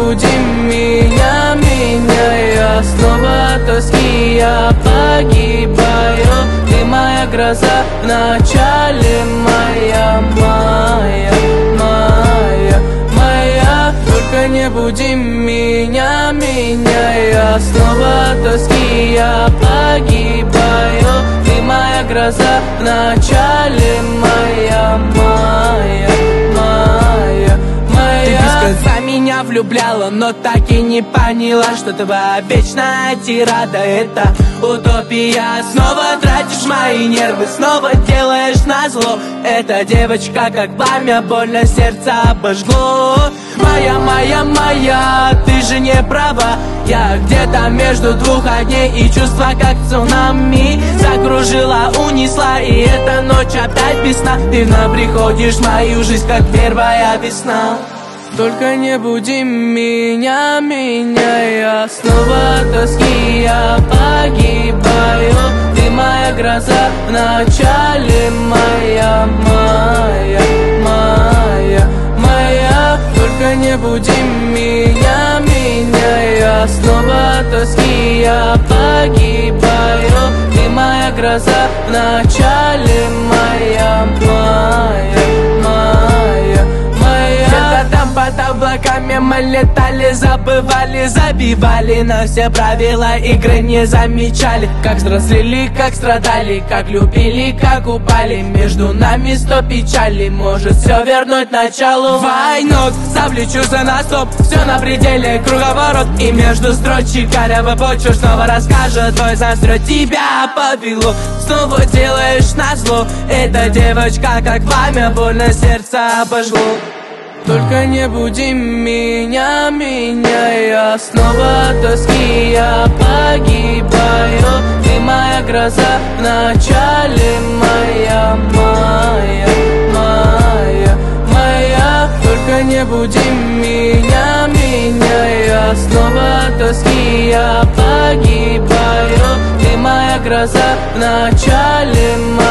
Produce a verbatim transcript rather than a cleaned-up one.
буди меня, меня. Я снова тоски, я погибаю. Ты моя гроза в начале мая, моя, моя, моя. Только не буди меня, меня. Я снова тоски, я погибаю. Ты моя гроза в начале моя, моя, моя, моя. Ты без конца меня влюбляла, но так и не поняла, что твоя вечная тирада — это утопия. Снова тратишь мои нервы, снова делаешь назло. Эта девочка как пламя, больно сердце обожгло. Моя, моя, моя, ты же не права. Я где-то между двух огней, и чувства как цунами закружила, унесла. И эта ночь опять весна. Ты вновь приходишь в мою жизнь, как первая весна. Только не буди меня, меня. Я снова тоски, я погибаю. Ты моя гроза в начале моя, моя, моя, моя. Только не буди меня, меня. Я снова тоски, я погибаю. Ты моя гроза в начале моя, моя, моя, моя. Где-то там под облаками мы летали, забывали, забивали на все правила игры, не замечали, как взрослели, как страдали, как любили, как упали. Между нами сто печали, может все вернуть началу. Войнок, завлечу за на стоп, все на пределе, круговорот. И между строчек корявый почерк снова расскажет, твой застрет, тебя повело. Снова делаешь назло. Эта девочка как пламя, больно сердце обожгло. Только не буди меня, меня. Я снова тоски, я погибаю. Ты моя гроза в начале моя, моя, моя, моя. Только не буди меня, меня. Я снова тоски, я погибаю. Ты моя гроза в начале моя.